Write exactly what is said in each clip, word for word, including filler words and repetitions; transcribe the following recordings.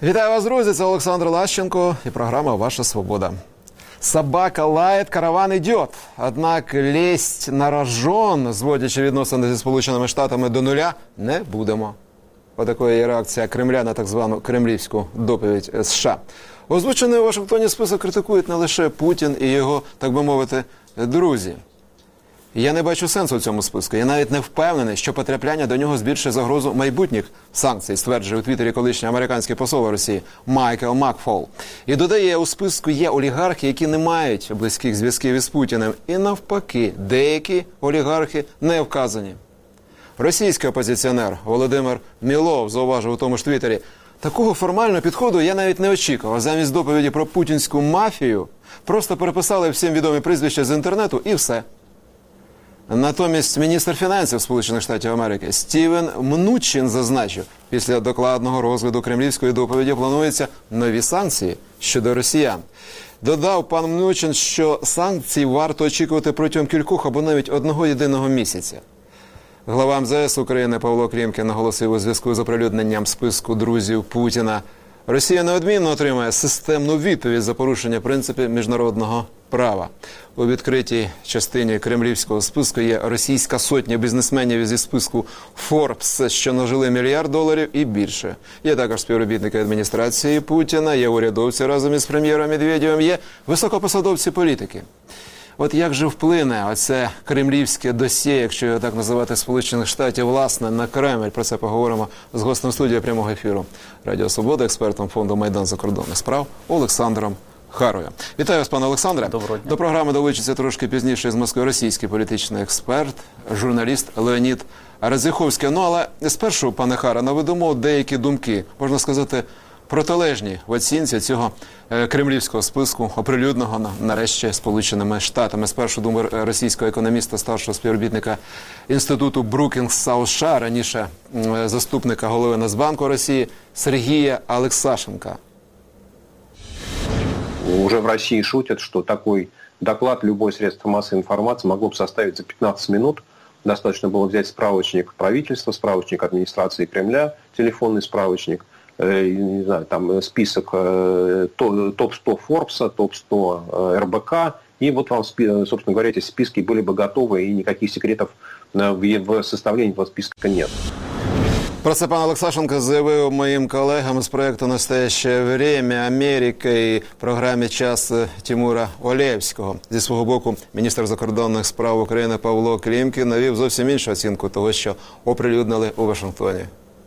Вітаю вас, друзі! Це Олександр Лащенко і програма «Ваша свобода». Собака лает, караван идет. Однак лезть на рожон, зводячи відносини зі Сполученими Штатами до нуля, не будемо. Отакою є реакція Кремля на так звану кремлівську доповідь США. Озвучений у Вашингтоні список критикують не лише Путін і його, так би мовити, друзі. Я не бачу сенсу в цьому списку. Я навіть не впевнений, що потрапляння до нього збільшує загрозу майбутніх санкцій, стверджує у Твіттері колишній американський посол Росії Майкл Макфол. І додає, у списку є олігархи, які не мають близьких зв'язків із Путіним. І навпаки, деякі олігархи не вказані. Російський опозиціонер Володимир Мілов зауважив у тому ж Твіттері: такого формального підходу я навіть не очікував. Замість доповіді про путінську мафію просто переписали всім відомі прізвища з інтернету і все. Натомість міністр фінансів Сполучених Штатів Америки Стівен Мнучин зазначив, після докладного розгляду кремлівської доповіді плануються нові санкції щодо росіян. Додав пан Мнучин, що санкцій варто очікувати протягом кількох або навіть одного єдиного місяця. Глава ем зе ес України Павло Клімкін наголосив у зв'язку з оприлюдненням списку друзів Путіна: Росія неодмінно отримає системну відповідь за порушення принципів міжнародного права. У відкритій частині кремлівського списку є російська сотня бізнесменів зі списку Forbes, що нажили мільярд доларів і більше. Є також співробітники адміністрації Путіна, є урядовці разом із прем'єром Медведєвим, є високопосадовці політики. От як же вплине оце кремлівське досьє, якщо його так називати, Сполучених Штатів, власне, на Кремль? Про це поговоримо з гостем студії прямого ефіру Радіо Свобода, експертом фонду «Майдан закордонних справ» Олександром Харою. Вітаю вас, пане Олександре. Доброго дня. До програми долучиться трошки пізніше з Москви російський політичний експерт, журналіст Леонід Радзиховський. Ну, але спершу, пане Хара, наведемо деякі думки, можна сказати, протилежні в оцінці цього е, кремлівського списку, оприлюдненого нарешті Сполученими Штатами. Спершу думаю російського економіста, старшого співробітника інституту Брукінгс США, раніше е, заступника голови Нацбанку Росії Сергія Алексашенка. Уже в России шутят, что такой доклад любое средство массовой информации могло бы составить за пятнадцать минут. Достаточно было взять справочник правительства, справочник администрации Кремля, телефонный справочник, не знаю, там список топ сто Форбса, топ сто эр бэ ка, и вот вам, собственно говоря, эти списки были бы готовы, и никаких секретов в составлении этого списка нет. Про це пан Олексашенко заявив моїм колегам з проєкту «Настояще время Америки» і програмі «Час» Тимура Олєвського. Зі свого боку, міністр закордонних справ України Павло Клімкін навів зовсім іншу оцінку того, що оприлюднили у Вашингтоні.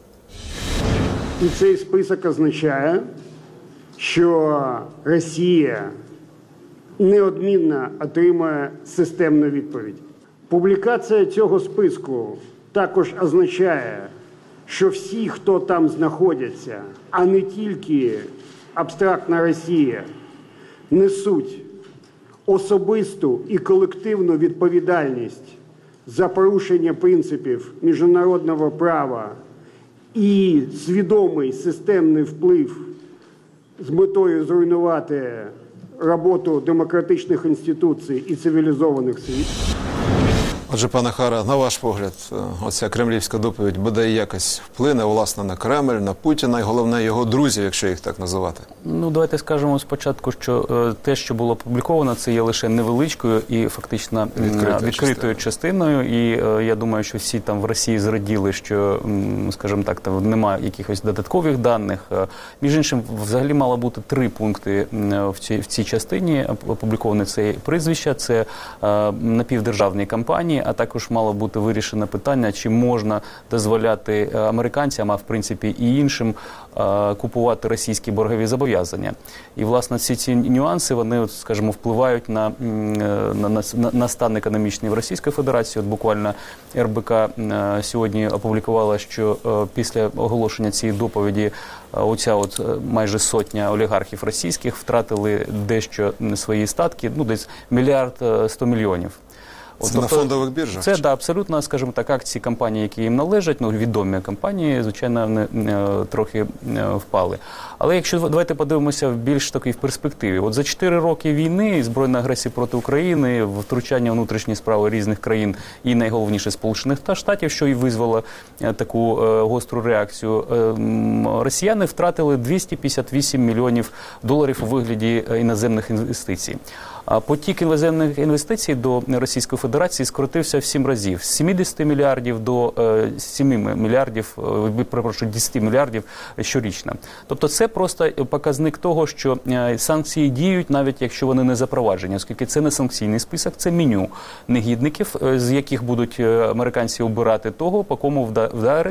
І цей список означає, що Росія неодмінно отримає системну відповідь. Публікація цього списку також означає, що всі, хто там знаходяться, а не тільки абстрактна Росія, несуть особисту і колективну відповідальність за порушення принципів міжнародного права і свідомий системний вплив з метою зруйнувати роботу демократичних інституцій і цивілізованих світів. Отже, пане Хара, на ваш погляд, оця кремлівська доповідь буде якось вплине, власне, на Кремль, на Путіна і, головне, його друзів, якщо їх так називати? Ну, давайте скажемо спочатку, що е, те, що було опубліковано, це є лише невеличкою і фактично відкритою, відкритою частиною. І е, я думаю, що всі там в Росії зраділи, що, м, скажімо так, там немає якихось додаткових даних. Е, між іншим, взагалі мало бути три пункти в цій, в цій частині. Опубліковані це прізвища, це е, напівдержавні компанії, а також мало бути вирішено питання, чи можна дозволяти американцям, а в принципі і іншим, купувати російські боргові зобов'язання. І, власне, всі ці нюанси, вони, скажімо, впливають на, на, на, на стан економічний в Російській Федерації. От буквально ер бэ ка сьогодні опублікувала, що після оголошення цієї доповіді оця от майже сотня олігархів російських втратили дещо свої статки, ну, десь мільярд сто мільйонів. Це тобто, на фондових біржах? Це, да, абсолютно, скажімо так, акції компаній, які їм належать, ну, відомі компанії, звичайно, вони е, трохи е, впали. Але якщо давайте подивимося в більш такій в перспективі. От за чотири роки війни, збройної агресії проти України, втручання в внутрішні справи різних країн і найголовніше Сполучених Штатів, що і визвало е, таку е, гостру реакцію, е, росіяни втратили двісті п'ятдесят вісім мільйонів доларів у вигляді іноземних інвестицій. А потік іноземних інвестицій до Російської Федерації скоротився в сім разів. З сімдесят мільярдів до семи мільярдів, перепрошую, десять мільярдів щорічно. Тобто це просто показник того, що санкції діють, навіть якщо вони не запроваджені, оскільки це не санкційний список, це меню негідників, з яких будуть американці обирати того, по кому вдарить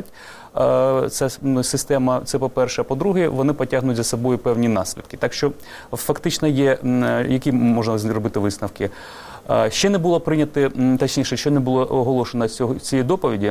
ця система, це по-перше. По-друге, вони потягнуть за собою певні наслідки. Так що фактично є, які можна зробити висновки. Ще не було прийнято, точніше, ще не було оголошено цієї доповіді.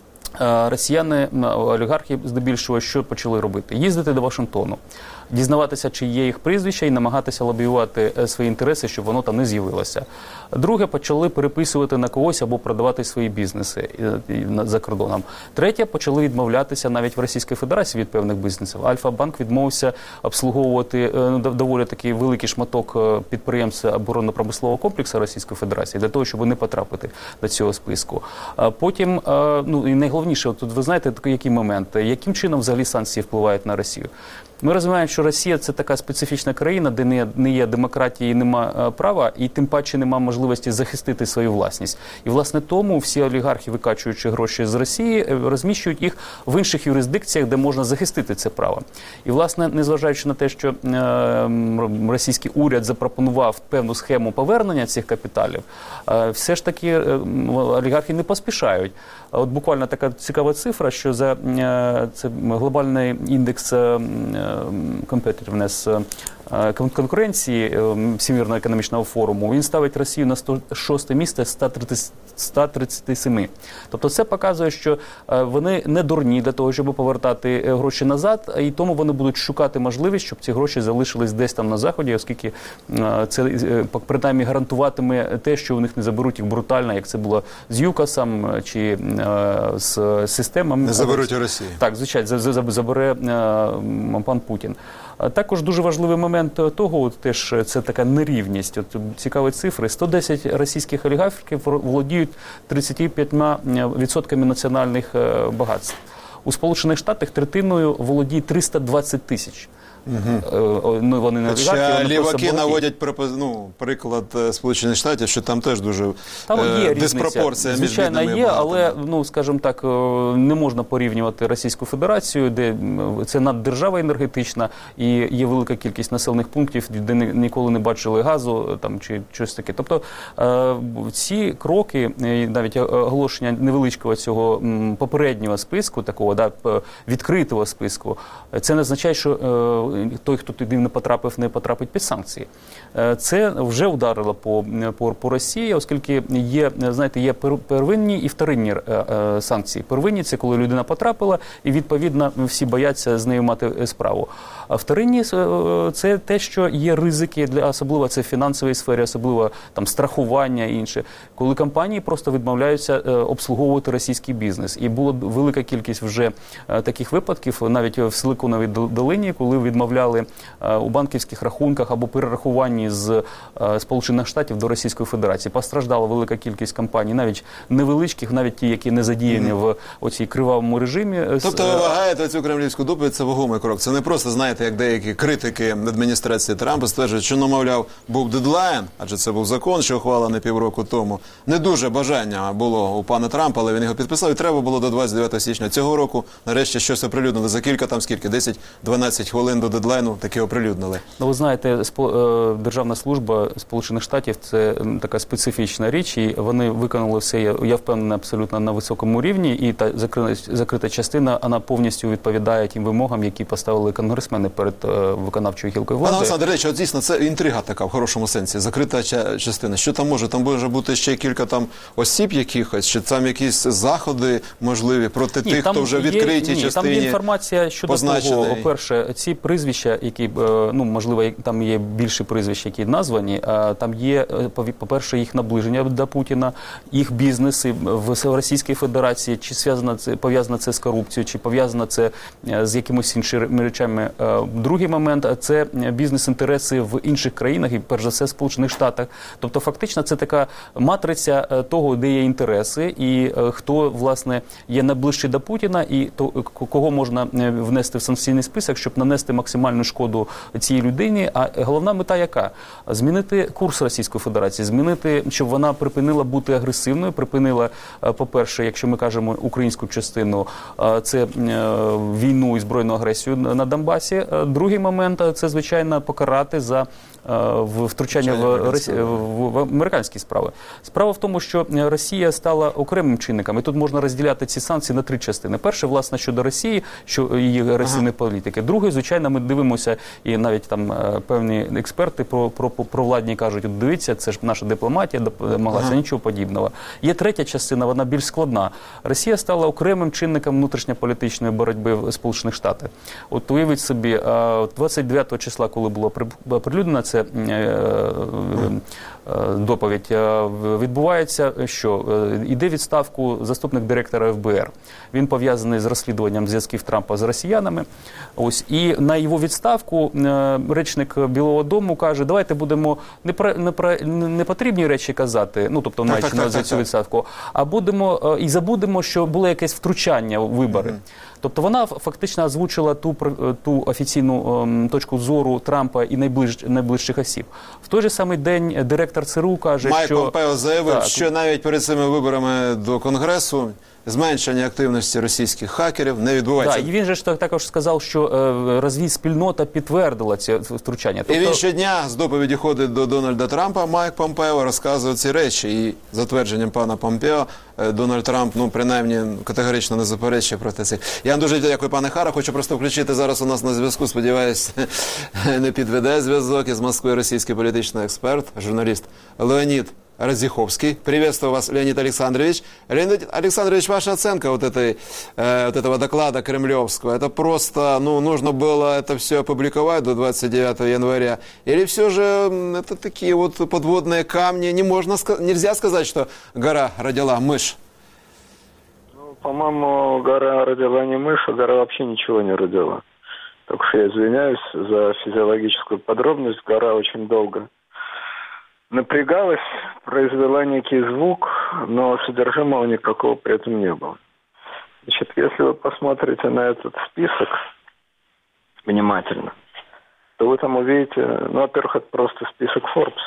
Росіяни, олігархи здебільшого, що почали робити? Їздити до Вашингтону, дізнаватися, чи є їх прізвища, і намагатися лобіювати свої інтереси, щоб воно там не з'явилося. Друге, почали переписувати на когось або продавати свої бізнеси за кордоном. Третє, почали відмовлятися навіть в Російській Федерації від певних бізнесів. Альфа-банк відмовився обслуговувати доволі такий великий шматок підприємств оборонно-промислового комплексу Російської Федерації для того, щоб не потрапити до цього списку. Потім, ну і найголовніше, тут ви знаєте, який момент, яким чином взагалі санкції впливають на Росію? Ми розуміємо, що Росія – це така специфічна країна, де не, не є демократії, нема права, і тим паче нема можливості захистити свою власність. І, власне, тому всі олігархи, викачуючи гроші з Росії, розміщують їх в інших юрисдикціях, де можна захистити це право. І, власне, незважаючи на те, що е, російський уряд запропонував певну схему повернення цих капіталів, е, все ж таки е, олігархи не поспішають. От буквально така цікава цифра, що за е, це глобальний індекс е, competitiveness, конкуренції Всемирного економічного форуму, він ставить Росію на сто шосте місце з ста тридцяти семи. Тобто це показує, що вони не дурні для того, щоб повертати гроші назад, і тому вони будуть шукати можливість, щоб ці гроші залишились десь там на Заході, оскільки це принаймні гарантуватиме те, що у них не заберуть їх брутально, як це було з ЮКОСом чи з системами. Не заберуть у Росії. Так, звичайно, забере пан Путін. Також дуже важливий момент того, от теж це така нерівність. От цікаві цифри. сто десять російських олігархів володіють тридцять п'ять відсотків національних багатств. У Сполучених Штатах третиною володіє триста двадцять тисяч. Угу. Ну, вони не Хоча ліваки наводять ну, приклад Сполучених Штатів, що там теж дуже там є диспропорція між звичайно, бідними є, і багатими. Але, ну, скажімо так, не можна порівнювати Російську Федерацію, де це наддержава енергетична і є велика кількість населених пунктів, де ніколи не бачили газу там, чи щось таке. Тобто ці кроки, навіть оголошення невеличкого цього попереднього списку, такого да, відкритого списку, це не означає, що той, хто туди не потрапив, не потрапить під санкції. Це вже ударило по, по, по Росії, оскільки є, знаєте, є первинні і вторинні санкції. Первинні – це коли людина потрапила, і, відповідно, всі бояться з нею мати справу. А вторинні – це те, що є ризики, для, особливо це в фінансовій сфері, особливо там страхування і інше, коли компанії просто відмовляються обслуговувати російський бізнес. І була велика кількість вже таких випадків, навіть в Силиконовій долині, коли відмовляли у банківських рахунках або перерахуванні з Сполучених Штатів до Російської Федерації. Постраждала велика кількість компаній, навіть невеличких, навіть ті, які не задіяні mm. в оцій кривавому режимі. Тобто ви вважаєте цю кремлівську доповідь, це вагомий крок. Це не просто, знаєте, як деякі критики адміністрації Трампа стверджують, що, ну, мовляв, був дедлайн, адже це був закон, що ухвалений півроку тому. Не дуже бажання було у пана Трампа, але він його підписав, і треба було до двадцять дев'ятого січня цього року нарешті щось оприлюднили. За кілька там скільки, десять-дванадцять хвилин до дедлайну таки оприлюднили. Ну, ви знаєте, Державна служба Сполучених Штатів – це така специфічна річ, і вони виконали все, я впевнений, абсолютно на високому рівні, і та закрита частина, вона повністю відповідає тим вимогам, які поставили конгресмени перед виконавчою гілкою влади. Пане Олександр, речі, от дійсно, це інтрига така, в хорошому сенсі, закрита частина. Що там може? Там може бути ще кілька там осіб якихось, чи там якісь заходи можливі проти ні, тих, хто вже відкритій частині Там є інформація щодо позначений. того, перше, ці прізвища прізвища, які, ну, можливо, там є більше прізвищ, які названі, там є, по-перше, їх наближення до Путіна, їх бізнеси в Російській Федерації, чи зв'язано це, пов'язано це з корупцією, чи пов'язано це з якимось іншими речами. Другий момент – це бізнес-інтереси в інших країнах, і перш за все в Сполучених Штатах. Тобто фактично це така матриця того, де є інтереси, і хто, власне, є найближчий до Путіна, і то, кого можна внести в санкційний список, щоб нанести максимальну шкоду цій людині. А головна мета яка? Змінити курс Російської Федерації, змінити, щоб вона припинила бути агресивною, припинила, по-перше, якщо ми кажемо українську частину, це війну і збройну агресію на Донбасі. Другий момент – це, звичайно, покарати за втручання в, в, в американські справи. Справа в тому, що Росія стала окремим чинником, і тут можна розділяти ці санкції на три частини. Перше, власне, щодо Росії, що її агресивної ага. політики. Друге, звичайно, ми дивимося, і навіть там певні експерти про, про, про владні кажуть, от дивіться, це ж наша дипломатія домоглася, ага. нічого подібного. Є третя частина, вона більш складна. Росія стала окремим чинником внутрішньополітичної боротьби в Сполучених Штатах. От уявіть собі, двадцять дев'ятого числа, коли було прилюднено це доповідь, відбувається, що іде відставку заступник директора еф бе ер. Він пов'язаний з розслідуванням зв'язків Трампа з росіянами. Ось, і на його відставку речник Білого дому каже, давайте будемо не про, не про непотрібні речі казати, ну, тобто маючи на увазі цю відставку, а будемо і забудемо, що було якесь втручання у вибори. Mm-hmm. Тобто вона фактично озвучила ту, ту офіційну ем, точку зору Трампа і найближ, найближчих осіб. В той же самий день директор це ер у каже, Майк що... Майк Помпео заявив, так, що навіть перед цими виборами до Конгресу зменшення активності російських хакерів не відбувається. Так, і він же ж також сказав, що е, розвідспільнота підтвердила це втручання. Тобто... І він щодня з доповіді ходить до Дональда Трампа, Майк Помпео розказує ці речі. І за твердженням пана Помпео, Дональд Трамп, ну, принаймні, категорично не заперечує проти цих. Я вам дуже дякую, пане Хара. Хочу просто включити зараз у нас на зв'язку, сподіваюся, не підведе зв'язок із Москви російський політичний експерт, журналіст Леонід Разиховский. Приветствую вас, Леонид Александрович. Леонид Александрович, ваша оценка вот, этой, э, вот этого доклада кремлевского, это просто, ну, нужно было это все опубликовать до двадцать девятого января? Или все же это такие вот подводные камни? Не можно, нельзя сказать, что гора родила мышь? Ну, по-моему, гора родила не мышь, а гора вообще ничего не родила. Так что я извиняюсь за физиологическую подробность. Гора очень долго напрягалась, произвела некий звук, но содержимого никакого при этом не было. Значит, если вы посмотрите на этот список внимательно, то вы там увидите, ну, во-первых, это просто список Forbes.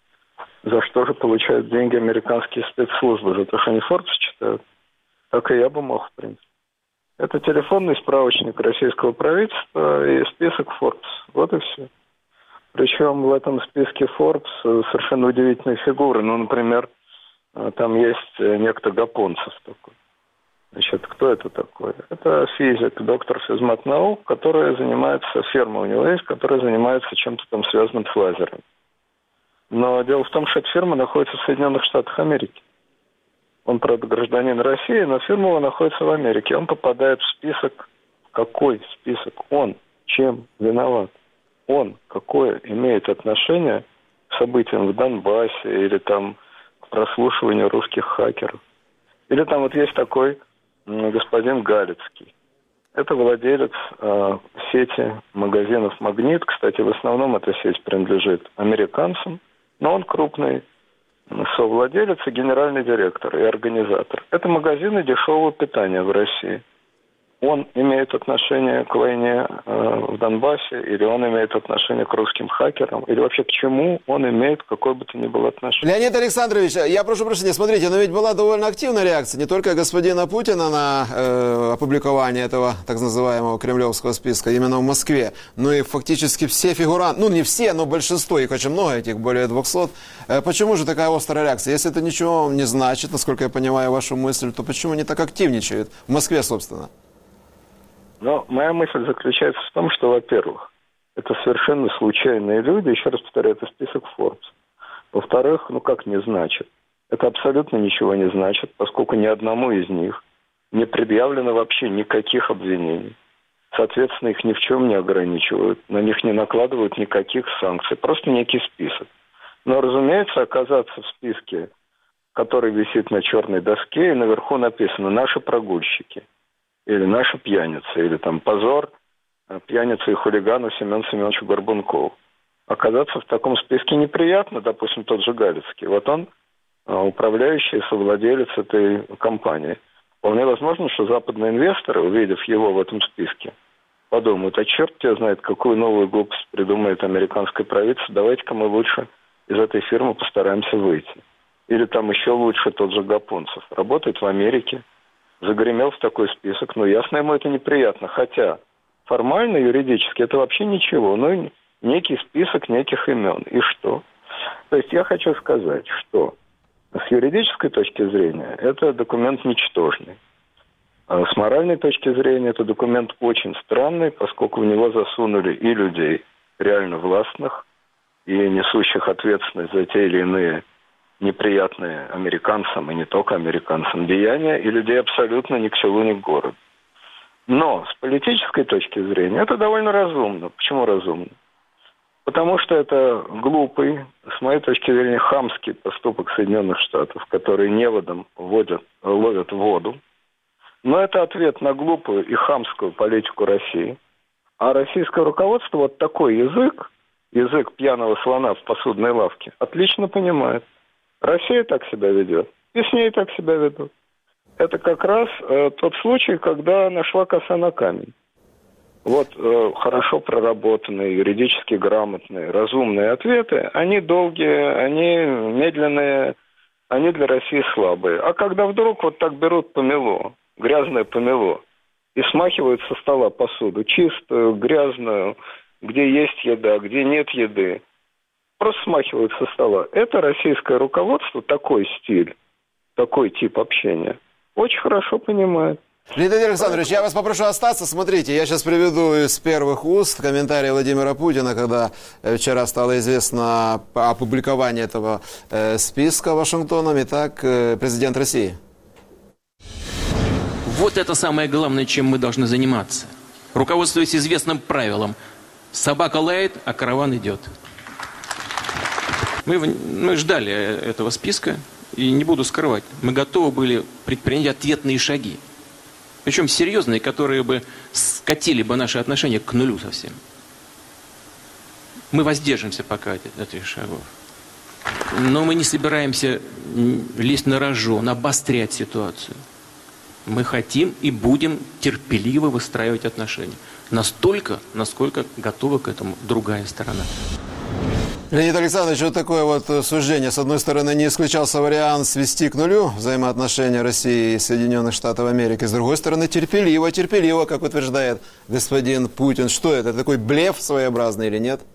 За что же получают деньги американские спецслужбы? За то, что они Forbes читают? Так и я бы мог, в принципе. Это телефонный справочник российского правительства и список Forbes. Вот и все. Причем в этом списке Forbes совершенно удивительные фигуры. Ну, например, там есть некто Гапонцев такой. Значит, кто это такой? Это физик, доктор физмат-наук, который занимается, фирма у него есть, которая занимается чем-то там связанным с лазером. Но дело в том, что эта фирма находится в Соединенных Штатах Америки. Он, правда, гражданин России, но фирма его находится в Америке. Он попадает в список. Какой список? Он чем виноват? Он какое имеет отношение к событиям в Донбассе или там к прослушиванию русских хакеров? Или там вот есть такой господин Галицкий. Это владелец э, сети магазинов «Магнит». Кстати, в основном эта сеть принадлежит американцам, но он крупный совладелец и генеральный директор и организатор. Это магазины дешевого питания в России. Он имеет отношение к войне э, в Донбассе, или он имеет отношение к русским хакерам, или вообще к чему он имеет какое бы то ни было отношение. Леонид Александрович, я прошу прощения, смотрите, но ведь была довольно активная реакция не только господина Путина на э, опубликование этого так называемого кремлевского списка именно в Москве, но и фактически все фигуранты, ну не все, но большинство, их очень много, этих более двухсот. Э, почему же такая острая реакция? Если это ничего не значит, насколько я понимаю вашу мысль, то почему они так активничают в Москве, собственно? Но моя мысль заключается в том, что, во-первых, это совершенно случайные люди, еще раз повторяю, это список Forbes. Во-вторых, ну как не значит? Это абсолютно ничего не значит, поскольку ни одному из них не предъявлено вообще никаких обвинений. Соответственно, их ни в чем не ограничивают, на них не накладывают никаких санкций, просто некий список. Но, разумеется, оказаться в списке, который висит на черной доске, и наверху написано «наши прогульщики», или «наши пьяницы», или там «позор пьяницы и хулигану Семену Семеновичу Горбункову». Оказаться в таком списке неприятно, допустим, тот же Галицкий. Вот он управляющий, совладелец этой компании. Вполне возможно, что западные инвесторы, увидев его в этом списке, подумают, а черт тебя знает, какую новую глупость придумает американское правительство, давайте-ка мы лучше из этой фирмы постараемся выйти. Или там еще лучше тот же Гапонцев. Работает в Америке, загремел в такой список, но ясно, ему это неприятно. Хотя формально, юридически это вообще ничего, но некий список неких имен. И что? То есть я хочу сказать, что с юридической точки зрения это документ ничтожный. А с моральной точки зрения это документ очень странный, поскольку в него засунули и людей реально властных, и несущих ответственность за те или иные неприятные американцам, и не только американцам, деяния, и людей абсолютно ни к селу, ни к городу. Но с политической точки зрения это довольно разумно. Почему разумно? Потому что это глупый, с моей точки зрения, хамский поступок Соединенных Штатов, которые неводом вводят, ловят воду. Но это ответ на глупую и хамскую политику России. А российское руководство вот такой язык, язык пьяного слона в посудной лавке, отлично понимает. Россия так себя ведет, и с ней так себя ведут. Это как раз э, тот случай, когда нашла коса на камень. Вот э, хорошо проработанные, юридически грамотные, разумные ответы, они долгие, они медленные, они для России слабые. А когда вдруг вот так берут помело, грязное помело, и смахивают со стола посуду, чистую, грязную, где есть еда, где нет еды, просто смахивают со стола. Это российское руководство, такой стиль, такой тип общения, очень хорошо понимает. Леонид Александрович, я вас попрошу остаться. Смотрите, я сейчас приведу из первых уст комментарий Владимира Путина, когда вчера стало известно о опубликовании этого э, списка Вашингтоном. Итак, э, президент России. Вот это самое главное, чем мы должны заниматься. Руководствуясь известным правилом. Собака лает, а караван идет. Мы, мы ждали этого списка, и не буду скрывать, мы готовы были предпринять ответные шаги. Причем серьезные, которые бы скатили бы наши отношения к нулю совсем. Мы воздержимся пока от этих шагов. Но мы не собираемся лезть на рожон, обострять ситуацию. Мы хотим и будем терпеливо выстраивать отношения. Настолько, насколько готова к этому другая сторона. Леонид Александрович, вот такое вот суждение. С одной стороны, не исключался вариант свести к нулю взаимоотношения России и Соединенных Штатов Америки. С другой стороны, терпеливо, терпеливо, как утверждает господин Путин. Что это? Такой блеф своеобразный или нет?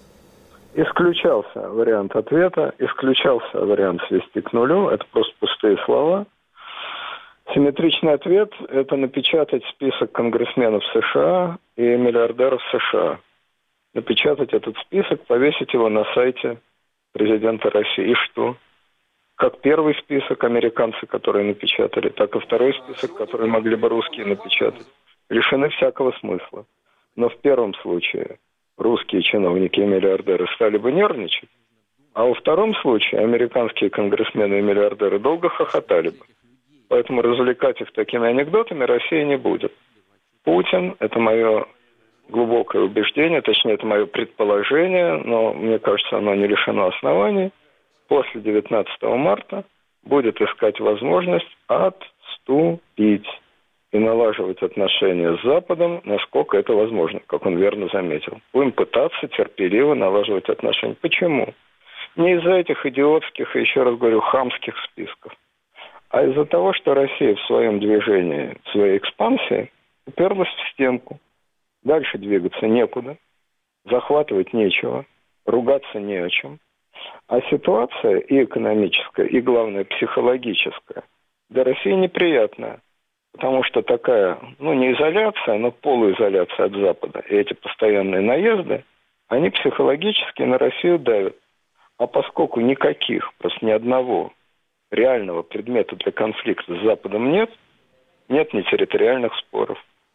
Исключался вариант ответа, исключался вариант свести к нулю. Это просто пустые слова. Симметричный ответ – это напечатать список конгрессменов США и миллиардеров США. Напечатать этот список, повесить его на сайте президента России. И что? Как первый список американцы, которые напечатали, так и второй список, который могли бы русские напечатать, лишены всякого смысла. Но в первом случае русские чиновники и миллиардеры стали бы нервничать, а во втором случае американские конгрессмены и миллиардеры долго хохотали бы. Поэтому развлекать их такими анекдотами Россия не будет. Путин – это мое глубокое убеждение, точнее, это мое предположение, но мне кажется, оно не лишено оснований, после девятнадцатого марта будет искать возможность отступить и налаживать отношения с Западом, насколько это возможно, как он верно заметил. Будем пытаться терпеливо налаживать отношения. Почему? Не из-за этих идиотских и, еще раз говорю, хамских списков, а из-за того, что Россия в своем движении, в своей экспансии уперлась в стенку. Дальше двигаться некуда, захватывать нечего, ругаться не о чем. А ситуация и экономическая, и, главное, психологическая для России неприятная. Потому что такая, ну, не изоляция, но полуизоляция от Запада. И эти постоянные наезды, они психологически на Россию давят. А поскольку никаких, просто ни одного реального предмета для конфликта с Западом нет, нет ни территориальных споров,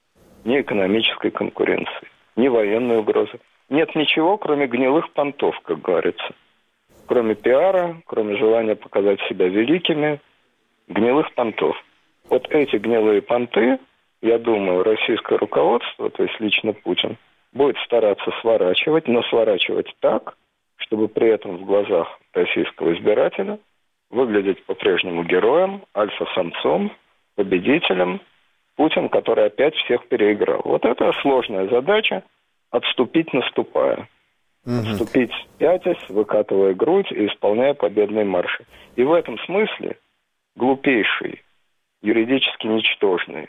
ни экономической конкуренции, ни военной угрозы. Нет ничего, кроме гнилых понтов, как говорится. Кроме пиара, кроме желания показать себя великими, гнилых понтов. Вот эти гнилые понты, я думаю, российское руководство, то есть лично Путин, будет стараться сворачивать, но сворачивать так, чтобы при этом в глазах российского избирателя выглядеть по-прежнему героем, альфа-самцом, победителем, Путин, который опять всех переиграл. Вот это сложная задача – отступить, наступая. Угу. Отступить, пятясь, выкатывая грудь и исполняя победные марши. И в этом смысле глупейший, юридически ничтожный,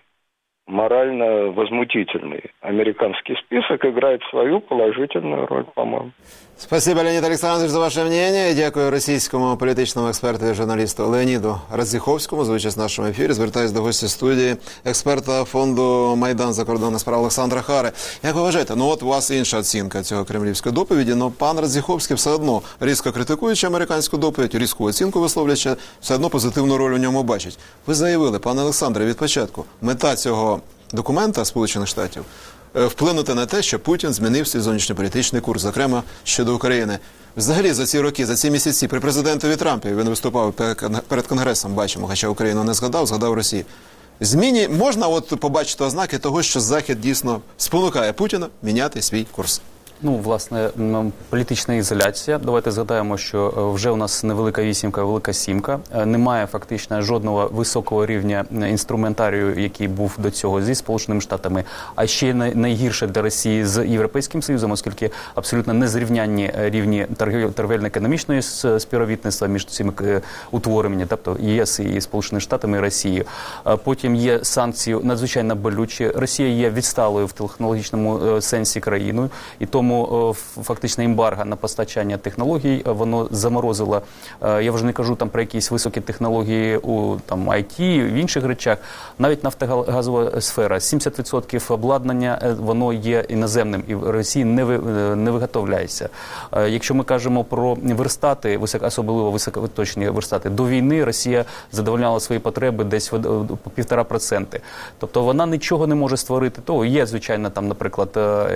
морально возмутительный американский список играет свою положительную роль, по-моему. Спасибо, Леонід Олександрович, за ваше мнение. Дякую російському політичному експерту і журналісту Леоніду Радзіховському за участь в нашому ефірі. Звертаюсь до гостя студії, експерта фонду «Майдан. Закордонних справ» Олександра Хари. Як ви вважаєте, ну от у вас інша оцінка цього кремлівської доповіді, але пан Радзіховський все одно, різко критикуючи американську доповідь, різку оцінку висловлюючи, все одно позитивну роль у ньому бачить. Ви заявили, пане Олександре, від початку, мета цього документа Сполучених Штатів – вплинути на те, що Путін змінив свій зовнішньополітичний курс, зокрема щодо України. Взагалі за ці роки, за ці місяці при президентові Трампі, він виступав перед Конгресом, бачимо, хоча Україну не згадав, згадав Росію. Зміні можна от побачити ознаки того, що Захід дійсно спонукає Путіна міняти свій курс? Ну, власне, політична ізоляція. Давайте згадаємо, що вже у нас невелика вісімка, велика сімка. Немає фактично жодного високого рівня інструментарію, який був до цього зі Сполученими Штатами. А ще найгірше для Росії з Європейським Союзом, оскільки абсолютно незрівнянні рівні торгівельно-економічної співробітництва між цими утвореннями, тобто ЄС і Сполученими Штатами і Росією. Потім є санкції надзвичайно болючі. Росія є відсталою в технологічному сенсі країною, і тому Тому фактично ембарго на постачання технологій, воно заморозило, я вже не кажу там про якісь високі технології у там ай ті, в інших речах, навіть нафтогазова сфера, сімдесят відсотків обладнання, воно є іноземним і в Росії не, ви, не виготовляється. Якщо ми кажемо про верстати, особливо високоточні верстати, до війни Росія задовольняла свої потреби десь по півтора проценти. Тобто вона нічого не може створити того. Є, звичайно, там, наприклад,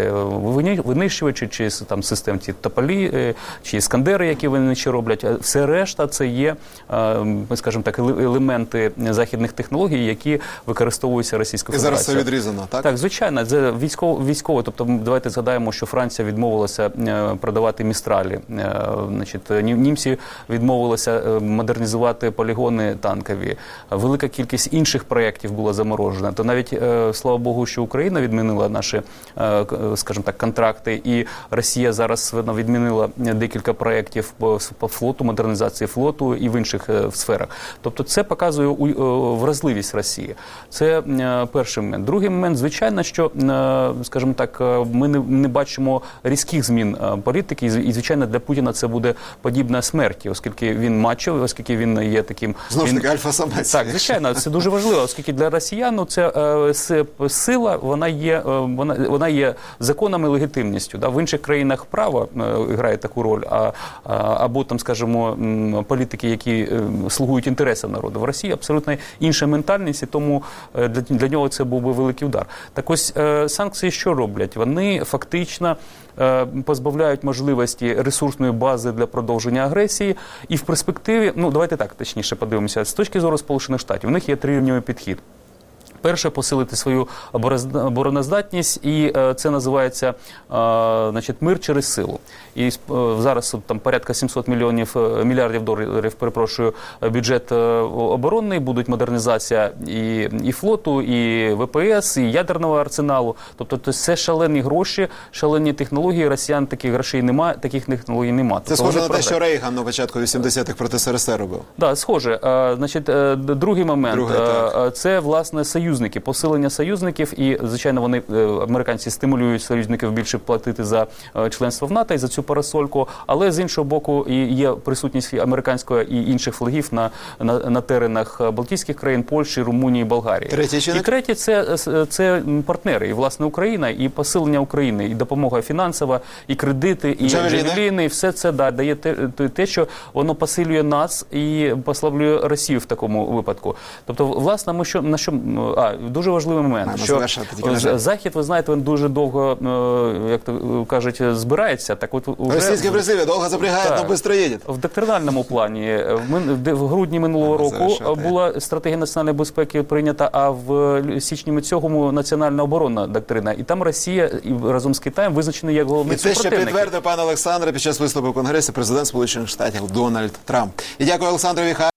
винищувачі, чи там систем ті Тополі, чи Іскандери, які винищувачі роблять. Все решта це є, ми скажімо так, елементи західних технологій, які використовуються Російською Федерацією. І зараз це відрізано, так? Так, звичайно, це військово, військово. Тобто давайте згадаємо, що Франція відмовилася продавати Містралі. Значить, німці відмовилися модернізувати полігони танкові. Велика кількість інших проєктів була заморожена. То навіть, слава Богу, що Україна відмінила наші, скажімо так, контракти, і Росія зараз відмінила декілька проєктів по, по флоту, модернізації флоту і в інших е, сферах. Тобто це показує у, е, вразливість Росії. Це е, перший момент. Другий момент, звичайно, що, е, скажімо так, ми не, не бачимо різких змін е, політики, і, і, звичайно, для Путіна це буде подібна смерті, оскільки він мачо, оскільки він є таким... Знову ж таки, альфа-самець. Так, звичайно, це дуже важливо, оскільки для росіян це е, сила, вона є, е, вона, вона є законами легітимністю. Да? В інших країнах право е, грає таку роль, а, а, або там, скажімо, політики, які е, слугують інтересам народу. В Росії абсолютно інша ментальність, і тому е, для, для нього це був би великий удар. Так ось е, санкції що роблять? Вони фактично е, позбавляють можливості ресурсної бази для продовження агресії, і в перспективі, ну давайте так точніше подивимося, з точки зору Сполучених Штатів, у них є трирівневий підхід. Перше, посилити свою обороноздатність, і е, це називається е, значить, мир через силу. І е, зараз там порядка сімсот мільйонів, мільярдів доларів, перепрошую, бюджет е, оборонний, будуть модернізація і, і флоту, і ве пе ес, і ядерного арсеналу. Тобто це шалені гроші, шалені технології, росіян таких грошей немає, таких технологій немає. Це тобто, схоже на те, що Рейган на початку вісімдесятих проти ес ер ес ер робив. Так, да, схоже. Е, значить, е, другий момент, Другий, е, це, власне, союз. Союзники, посилення союзників, і, звичайно, вони, американці, стимулюють союзників більше платити за членство в НАТО і за цю парасольку, але з іншого боку є присутність американської і інших флагів на, на, на теренах Балтійських країн, Польщі, Румунії, Болгарії. Третє, і третє, це, це партнери, і, власне, Україна, і посилення України, і допомога фінансова, і кредити, і джавеліни, і все це да, дає те, те, що воно посилює нас і послаблює Росію в такому випадку. Тобто, власне, ми що, на що а, дуже важливий момент, що Захід, ви знаєте, він дуже довго, як то кажуть, збирається. Так от уже російське призиві довго запрягає, але швидко їде. В доктринальному плані в грудні минулого року була стратегія національної безпеки прийнята, а в січні цього національна оборонна доктрина. І там Росія разом з Китаєм визначені як головний супротивник. І це ще підтвердив, пане Олександре, під час виступу в Конгресі президент Сполучених Штатів Дональд Трамп. І дякую Олександру Віхару.